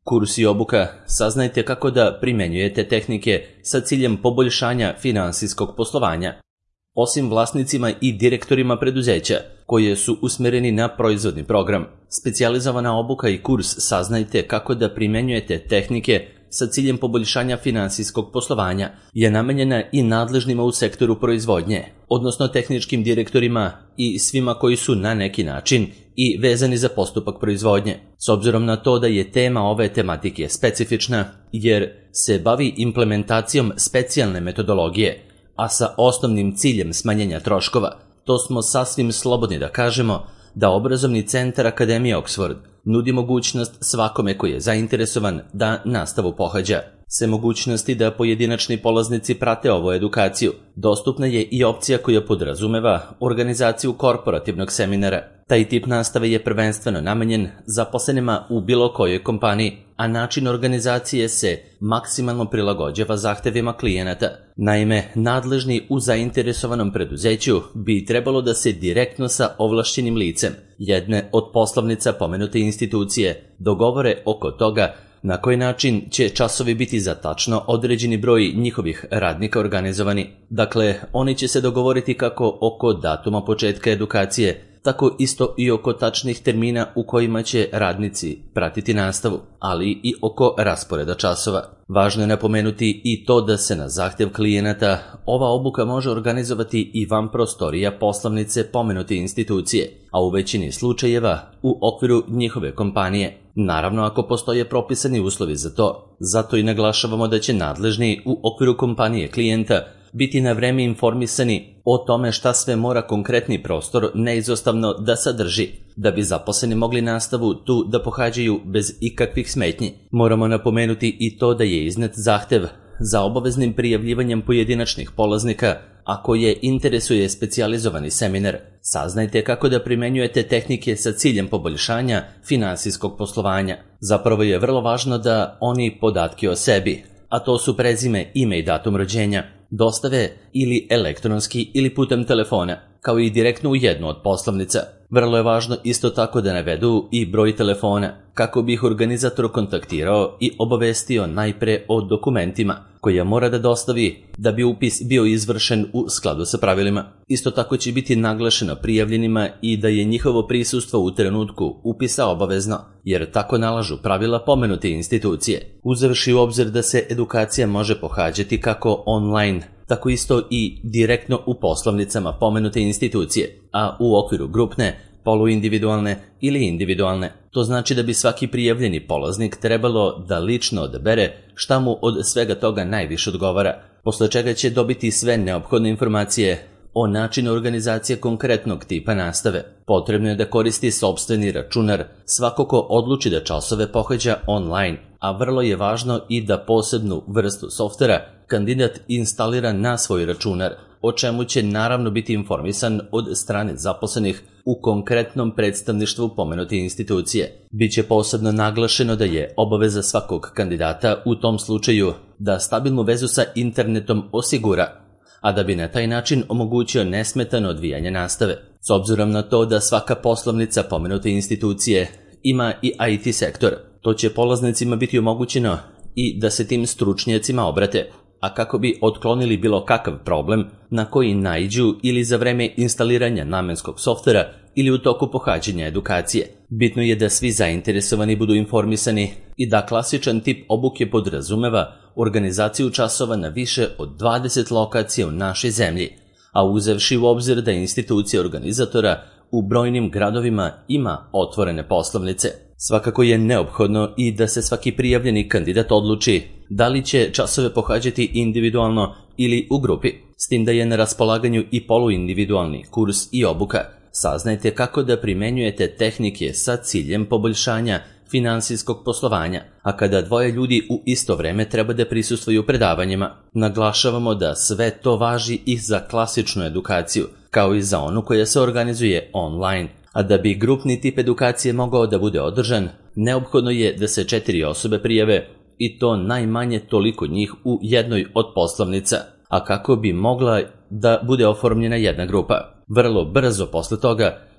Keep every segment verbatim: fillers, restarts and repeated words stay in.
Kurs i obuka. Saznajte kako da primenjujete tehnike sa ciljem poboljšanja finansijskog poslovanja. Osim vlasnicima i direktorima preduzeća, koje su usmereni na proizvodni program, specijalizovana obuka i kurs Saznajte kako da primenjujete tehnike sa ciljem poboljšanja finansijskog poslovanja je namenjena i nadležnima u sektoru proizvodnje, odnosno tehničkim direktorima i svima koji su na neki način i vezani za postupak proizvodnje. S obzirom na to da je tema ove tematike specifična, jer se bavi implementacijom specijalne metodologije, a sa osnovnim ciljem smanjenja troškova, to smo sasvim slobodni da kažemo da obrazovni centar Akademije Oxford nudi mogućnost svakome koji je zainteresovan da nastavu pohađa. Se mogućnosti da pojedinačni polaznici prate ovu edukaciju, dostupna je i opcija koja podrazumeva organizaciju korporativnog seminara. Taj tip nastave je prvenstveno namenjen zaposlenima u bilo kojoj kompaniji, a način organizacije se maksimalno prilagođava zahtevima klijenata. Naime, nadležni u zainteresovanom preduzeću bi trebalo da se direktno sa ovlašćenim licem jedne od poslovnica pomenute institucije dogovore oko toga na koji način će časovi biti za tačno određeni broj njihovih radnika organizovani. Dakle, oni će se dogovoriti kako oko datuma početka edukacije, tako isto i oko tačnih termina u kojima će radnici pratiti nastavu, ali i oko rasporeda časova. Važno je napomenuti i to da se na zahtjev klijenata ova obuka može organizovati i van prostorija poslovnice pomenute institucije, a u većini slučajeva u okviru njihove kompanije. Naravno, ako postoje propisani uslovi za to. Zato i naglašavamo da će nadležni u okviru kompanije klijenta biti na vreme informisani o tome šta sve mora konkretni prostor neizostavno da sadrži, da bi zaposleni mogli nastavu tu da pohađaju bez ikakvih smetnji. Moramo napomenuti i to da je iznet zahtev za obaveznim prijavljivanjem pojedinačnih polaznika, a koje interesuje specijalizovani seminar. Saznajte kako da primenjujete tehnike sa ciljem poboljšanja finansijskog poslovanja. Zapravo je vrlo važno da oni podatke o sebi, a to su prezime, ime i datum rođenja, dostave ili elektronski ili putem telefona, kao i direktno u jednu od poslovnica. Vrlo je važno isto tako da navedu i broj telefona, kako bi ih organizator kontaktirao i obavestio najpre o dokumentima koje mora da dostavi da bi upis bio izvršen u skladu sa pravilima. Isto tako će biti naglašeno prijavljenima i da je njihovo prisustvo u trenutku upisa obavezno, jer tako nalažu pravila pomenute institucije. Uzevši u obzir da se edukacija može pohađati kako online, tako isto i direktno u poslovnicama pomenute institucije, a u okviru grupne, poluindividualne ili individualne. To znači da bi svaki prijavljeni polaznik trebalo da lično odabere šta mu od svega toga najviše odgovara, posle čega će dobiti sve neophodne informacije o načinu organizacije konkretnog tipa nastave. Potrebno je da koristi sopstveni računar svako ko odluči da časove pohađa online, a vrlo je važno i da posebnu vrstu softvera kandidat instalira na svoj računar, o čemu će naravno biti informisan od strane zaposlenih u konkretnom predstavništvu pomenute institucije. Biće posebno naglašeno da je obaveza svakog kandidata u tom slučaju da stabilnu vezu sa internetom osigura, a da bi na taj način omogućio nesmetano odvijanje nastave. S obzirom na to da svaka poslovnica pomenute institucije ima i I T sektor, to će polaznicima biti omogućeno i da se tim stručnjacima obrate, a kako bi otklonili bilo kakav problem na koji naiđu ili za vreme instaliranja namenskog softvera ili u toku pohađanja edukacije. Bitno je da svi zainteresovani budu informisani i da klasičan tip obuke podrazumeva organizaciju časova na više od dvadeset lokacija u našoj zemlji, a uzevši u obzir da institucija organizatora u brojnim gradovima ima otvorene poslovnice. Svakako je neophodno i da se svaki prijavljeni kandidat odluči da li će časove pohađati individualno ili u grupi, s tim da je na raspolaganju i poluindividualni kurs i obuka. Saznajte kako da primenjujete tehnike sa ciljem poboljšanja finansijskog poslovanja, a kada dvoje ljudi u isto vreme treba da prisustvuju predavanjima. Naglašavamo da sve to važi i za klasičnu edukaciju, kao i za onu koja se organizuje online. A da bi grupni tip edukacije mogao da bude održan, neophodno je da se četiri osobe prijave, i to najmanje toliko njih u jednoj od poslovnica, a kako bi mogla da bude oformljena jedna grupa. Vrlo brzo posle toga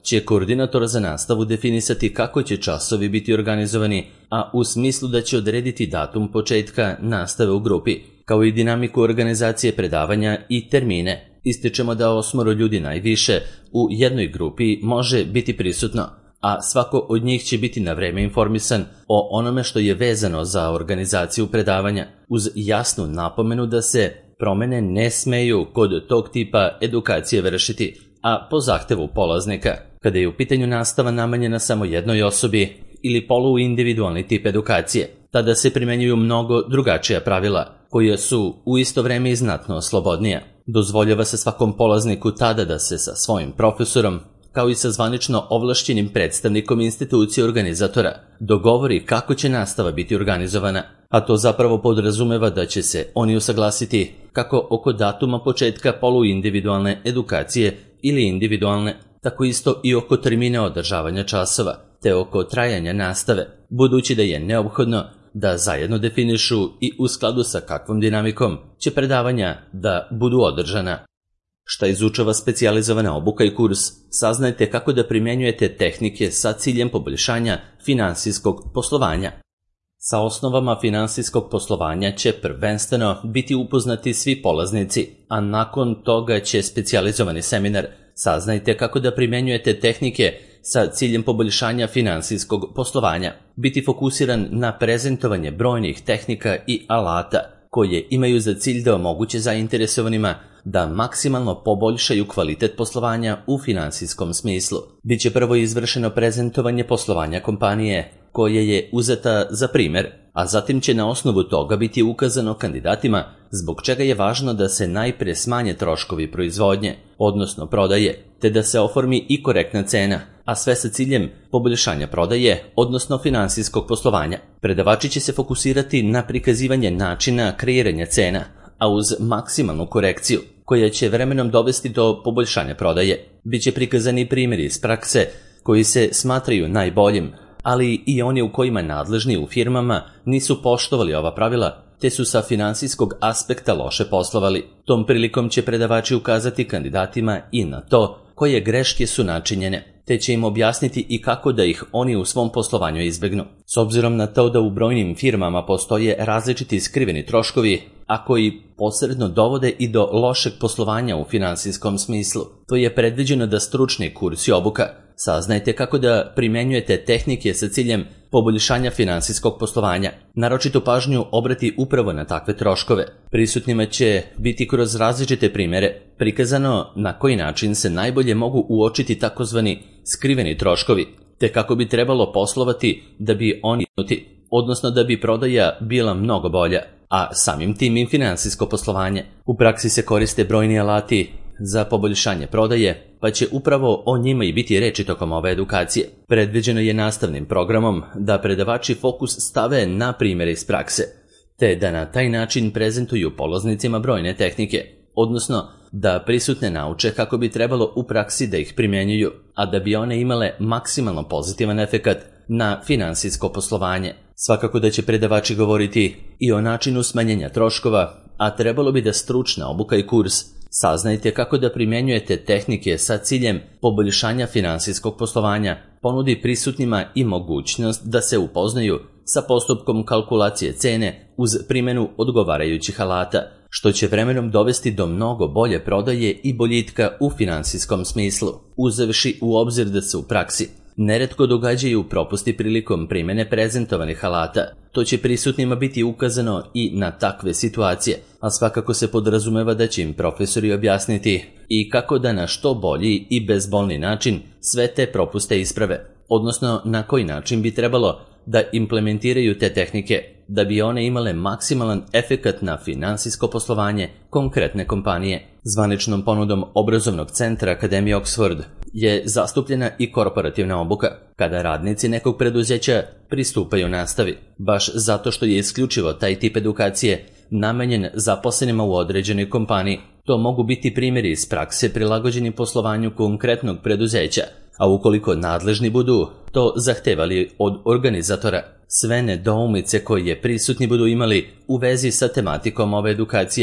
će koordinator za nastavu definisati kako će časovi biti organizovani, a u smislu da će odrediti datum početka nastave u grupi, kao i dinamiku organizacije predavanja i termine. Ističemo da osmoro ljudi najviše u jednoj grupi može biti prisutno, a svako od njih će biti na vreme informisan o onome što je vezano za organizaciju predavanja, uz jasnu napomenu da se promene ne smeju kod tog tipa edukacije vršiti, a po zahtevu polaznika, kada je u pitanju nastava namenjena samo jednoj osobi ili poluindividualni tip edukacije. Tada se primenjuju mnogo drugačija pravila, koja su u isto vreme i znatno slobodnija. Dozvoljava se svakom polazniku tada da se sa svojim profesorom, kao i sa zvanično ovlašćenim predstavnikom institucije organizatora, dogovori kako će nastava biti organizovana, a to zapravo podrazumeva da će se oni usaglasiti kako oko datuma početka poluindividualne edukacije ili individualne, tako isto i oko termina održavanja časova, te oko trajanja nastave, budući da je neophodno da zajedno definišu i u skladu sa kakvom dinamikom će predavanja da budu održana. Šta izučava specijalizovana obuka i kurs, saznajte kako da primjenjujete tehnike sa ciljem poboljšanja finansijskog poslovanja. Sa osnovama finansijskog poslovanja će prvenstveno biti upoznati svi polaznici, a nakon toga će specijalizovani seminar saznajte kako da primjenjujete tehnike sa ciljem poboljšanja finansijskog poslovanja, biti fokusiran na prezentovanje brojnih tehnika i alata koje imaju za cilj da omoguće zainteresovanima da maksimalno poboljšaju kvalitet poslovanja u finansijskom smislu. Biće prvo izvršeno prezentovanje poslovanja kompanije, koje je uzeta za primjer, a zatim će na osnovu toga biti ukazano kandidatima zbog čega je važno da se najpre smanje troškovi proizvodnje, odnosno prodaje, te da se oformi i korektna cena, a sve sa ciljem poboljšanja prodaje, odnosno finansijskog poslovanja. Predavači će se fokusirati na prikazivanje načina kreiranja cena, a uz maksimalnu korekciju, koja će vremenom dovesti do poboljšanja prodaje. Biće prikazani primjeri iz prakse koji se smatraju najboljim, ali i oni u kojima nadležni u firmama nisu poštovali ova pravila, te su sa finansijskog aspekta loše poslovali. Tom prilikom će predavači ukazati kandidatima i na to koje greške su načinjene, te će im objasniti i kako da ih oni u svom poslovanju izbegnu. S obzirom na to da u brojnim firmama postoje različiti skriveni troškovi, a koji posredno dovode i do lošeg poslovanja u finansijskom smislu, to je predviđeno da stručni kurs i obuka. Saznajte kako da primjenjujete tehnike sa ciljem poboljšanja finansijskog poslovanja. Naročitu pažnju obrati upravo na takve troškove. Prisutnima će biti kroz različite primjere prikazano na koji način se najbolje mogu uočiti takozvani skriveni troškovi, te kako bi trebalo poslovati da bi oni nuti, odnosno da bi prodaja bila mnogo bolja, a samim tim i finansijsko poslovanje. U praksi se koriste brojni alati za poboljšanje prodaje, pa će upravo o njima i biti reči tokom ove edukacije. Predviđeno je nastavnim programom da predavači fokus stave na primjere iz prakse, te da na taj način prezentuju polaznicima brojne tehnike, odnosno da prisutne nauče kako bi trebalo u praksi da ih primjenjuju, a da bi one imale maksimalno pozitivan efekat na finansijsko poslovanje. Svakako da će predavači govoriti i o načinu smanjenja troškova, a trebalo bi da stručna obuka i kurs saznajte kako da primjenjujete tehnike sa ciljem poboljšanja finansijskog poslovanja, ponudi prisutnima i mogućnost da se upoznaju sa postupkom kalkulacije cene uz primjenu odgovarajućih alata, što će vremenom dovesti do mnogo bolje prodaje i boljitka u finansijskom smislu, uzevši u obzir da se u praksi neretko događaju propusti prilikom primjene prezentovanih alata. To će prisutnima biti ukazano i na takve situacije, a svakako se podrazumeva da će im profesori objasniti i kako da na što bolji i bezbolni način sve te propuste isprave, odnosno na koji način bi trebalo da implementiraju te tehnike, da bi one imale maksimalan efekat na finansijsko poslovanje konkretne kompanije. Zvaničnom ponudom obrazovnog centra Akademije Oxford je zastupljena i korporativna obuka, kada radnici nekog preduzeća pristupaju nastavi, baš zato što je isključivo taj tip edukacije namenjen zaposlenima u određenoj kompaniji. To mogu biti primjeri iz prakse prilagođeni poslovanju konkretnog preduzeća, a ukoliko nadležni budu to zahtevali od organizatora, sve nedoumice koje prisutni budu imali u vezi sa tematikom ove edukacije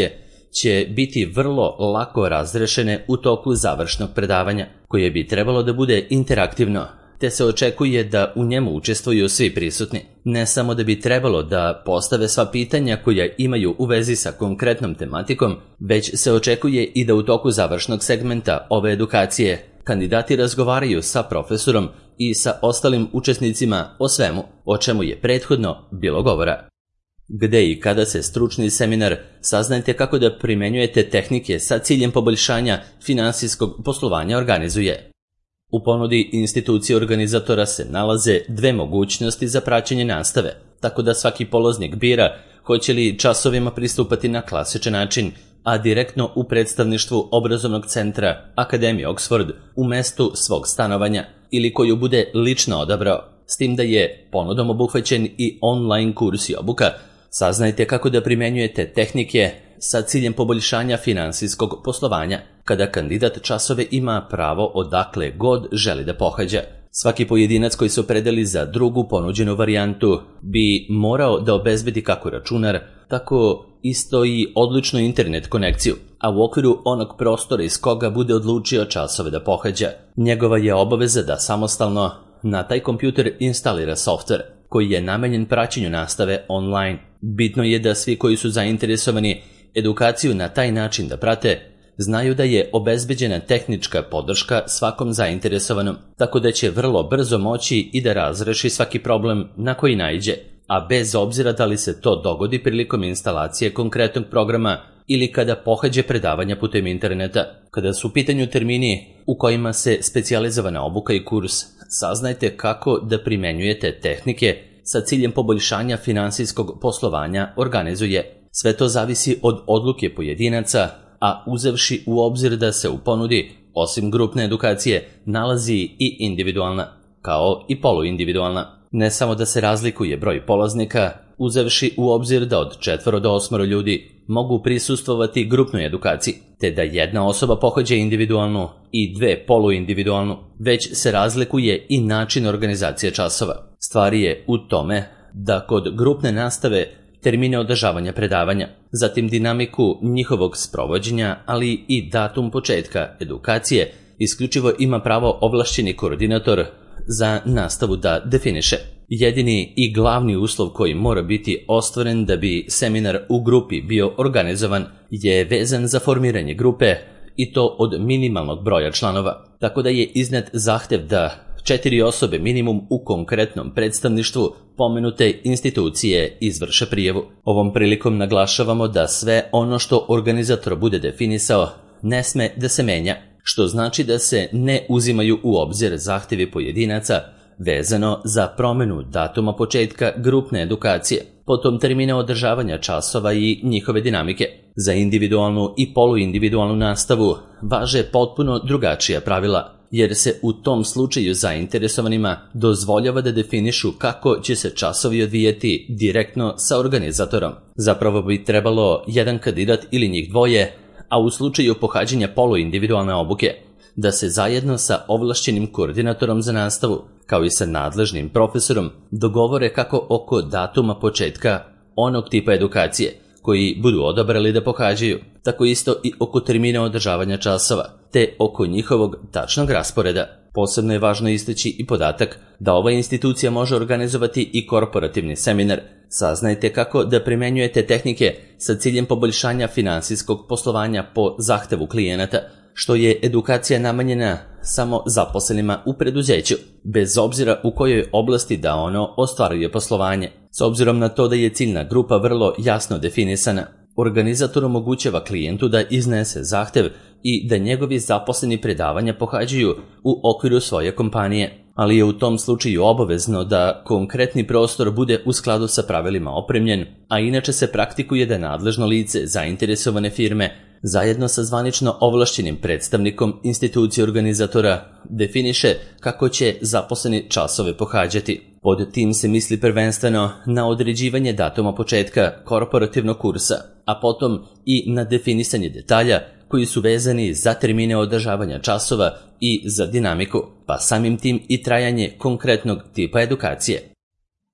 će biti vrlo lako razrešene u toku završnog predavanja, koje bi trebalo da bude interaktivno, te se očekuje da u njemu učestvuju svi prisutni. Ne samo da bi trebalo da postave sva pitanja koja imaju u vezi sa konkretnom tematikom, već se očekuje i da u toku završnog segmenta ove edukacije kandidati razgovaraju sa profesorom i sa ostalim učesnicima o svemu o čemu je prethodno bilo govora. Gde i kada se stručni seminar Saznajte kako da primenjujete tehnike sa ciljem poboljšanja finansijskog poslovanja organizuje. U ponudi institucije organizatora se nalaze dve mogućnosti za praćenje nastave, tako da svaki polaznik bira hoće li časovima pristupati na klasičan način, a direktno u predstavništvu obrazovnog centra Akademije Oxford u mestu svog stanovanja, ili koju bude lično odabrao, s tim da je ponudom obuhvaćen i online kurs i obuka Saznajte kako da primenjujete tehnike sa ciljem poboljšanja finansijskog poslovanja, kada kandidat časove ima pravo odakle god želi da pohađa. Svaki pojedinac koji se opredeli za drugu ponuđenu varijantu bi morao da obezbedi kako računar, tako isto i odličnu internet konekciju, a u okviru onog prostora iz koga bude odlučio časove da pohađa. Njegova je obaveza da samostalno na taj kompjuter instalira softver koji je namenjen praćenju nastave online. Bitno je da svi koji su zainteresovani edukaciju na taj način da prate, znaju da je obezbeđena tehnička podrška svakom zainteresovanom, tako da će vrlo brzo moći i da razreši svaki problem na koji naiđe, a bez obzira da li se to dogodi prilikom instalacije konkretnog programa ili kada pohađe predavanja putem interneta. Kada su u pitanju termini u kojima se specijalizovana obuka i kurs Saznajte kako da primenjujete tehnike sa ciljem poboljšanja finansijskog poslovanja organizuje. Sve to zavisi od odluke pojedinaca, a uzevši u obzir da se u ponudi, osim grupne edukacije, nalazi i individualna, kao i poluindividualna. Ne samo da se razlikuje broj polaznika, uzevši u obzir da od četvoro do osmoro ljudi mogu prisustvovati grupnoj edukaciji, te da jedna osoba pohađa individualnu i dve poluindividualnu, već se razlikuje i način organizacije časova. Stvar je u tome da kod grupne nastave termine održavanja predavanja, zatim dinamiku njihovog sprovođenja, ali i datum početka edukacije, isključivo ima pravo ovlašćeni koordinator za nastavu da definiše. Jedini i glavni uslov koji mora biti ostvaren da bi seminar u grupi bio organizovan je vezan za formiranje grupe, i to od minimalnog broja članova, tako da je iznet zahtev da četiri osobe minimum u konkretnom predstavništvu pomenute institucije izvrše prijavu. Ovom prilikom naglašavamo da sve ono što organizator bude definisao ne sme da se menja, što znači da se ne uzimaju u obzir zahtevi pojedinaca vezano za promenu datuma početka grupne edukacije, potom termine održavanja časova i njihove dinamike. Za individualnu i poluindividualnu nastavu važe potpuno drugačija pravila, jer se u tom slučaju zainteresovanima dozvoljava da definišu kako će se časovi odvijati direktno sa organizatorom. Zapravo bi trebalo jedan kandidat ili njih dvoje, a u slučaju pohađanja poluindividualne obuke, da se zajedno sa ovlašćenim koordinatorom za nastavu, kao i sa nadležnim profesorom, dogovore kako oko datuma početka onog tipa edukacije koji budu odabrali da pohađaju, tako isto i oko termina održavanja časova, te oko njihovog tačnog rasporeda. Posebno je važno istaći i podatak da ova institucija može organizovati i korporativni seminar. Saznajte kako da primenjujete tehnike sa ciljem poboljšanja finansijskog poslovanja po zahtevu klijenata, što je edukacija namenjena samo zaposlenima u preduzeću, bez obzira u kojoj oblasti da ono ostvaruje poslovanje. S obzirom na to da je ciljna grupa vrlo jasno definisana, organizator omogućava klijentu da iznese zahtev i da njegovi zaposleni predavanja pohađaju u okviru svoje kompanije, ali je u tom slučaju obavezno da konkretni prostor bude u skladu sa pravilima opremljen, a inače se praktikuje da nadležno lice zainteresovane firme zajedno sa zvanično ovlašćenim predstavnikom institucije organizatora definiše kako će zaposleni časove pohađati. Pod tim se misli prvenstveno na određivanje datuma početka korporativnog kursa, a potom i na definisanje detalja koji su vezani za termine održavanja časova i za dinamiku, pa samim tim i trajanje konkretnog tipa edukacije.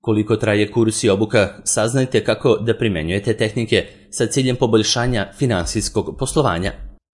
Koliko traje kurs i obuka, saznajte kako da primenjujete tehnike sa ciljem poboljšanja finansijskog poslovanja.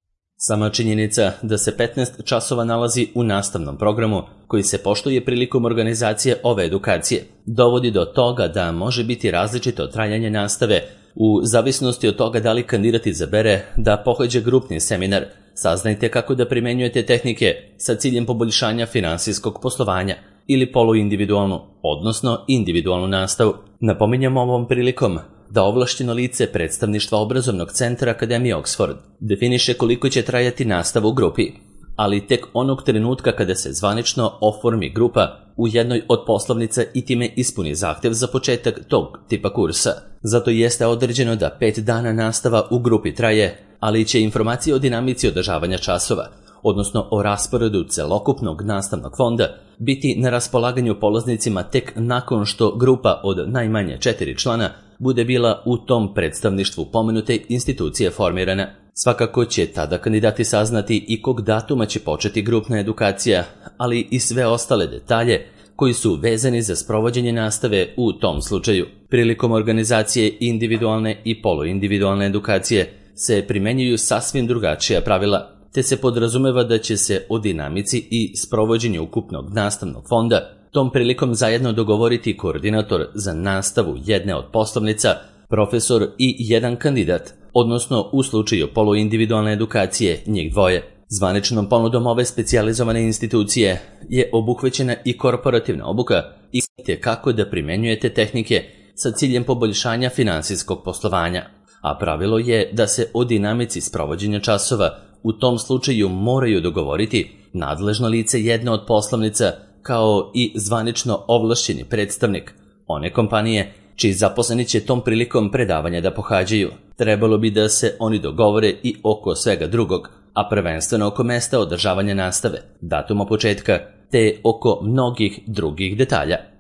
Sama činjenica da se petnaest časova nalazi u nastavnom programu koji se poštuje prilikom organizacije ove edukacije, dovodi do toga da može biti različito trajanje nastave u zavisnosti od toga da li kandidat izabere da pohađa grupni seminar. Saznajte kako da primenjujete tehnike sa ciljem poboljšanja finansijskog poslovanja ili poluindividualnu, odnosno individualnu nastavu. Napominjamo ovom prilikom da ovlašćeno lice predstavništva obrazovnog centra Akademije Oxford definiše koliko će trajati nastava u grupi, ali tek onog trenutka kada se zvanično oformi grupa u jednoj od poslovnica i time ispuni zahtev za početak tog tipa kursa. Zato jeste određeno da pet dana nastava u grupi traje, ali će informacije o dinamici održavanja časova, odnosno o rasporedu celokupnog nastavnog fonda, biti na raspolaganju polaznicima tek nakon što grupa od najmanje četiri člana bude bila u tom predstavništvu pomenute institucije formirana. Svakako će tada kandidati saznati i kog datuma će početi grupna edukacija, ali i sve ostale detalje koji su vezani za sprovođenje nastave u tom slučaju. Prilikom organizacije individualne i poluindividualne edukacije se primenjuju sasvim drugačija pravila, te se podrazumeva da će se o dinamici i sprovođenju ukupnog nastavnog fonda tom prilikom zajedno dogovoriti koordinator za nastavu jedne od poslovnica, profesor i jedan kandidat, odnosno u slučaju poluindividualne edukacije njih dvoje. Zvaničnom ponudom ove specijalizovane institucije je obuhvaćena i korporativna obuka i znate kako da primenjujete tehnike sa ciljem poboljšanja finansijskog poslovanja, a pravilo je da se o dinamici sprovođenja časova u tom slučaju moraju dogovoriti nadležno lice jedne od poslovnica kao i zvanično ovlašćeni predstavnik one kompanije čiji zaposleni će tom prilikom predavanja da pohađaju. Trebalo bi da se oni dogovore i oko svega drugog, a prvenstveno oko mesta održavanja nastave, datuma početka, te oko mnogih drugih detalja.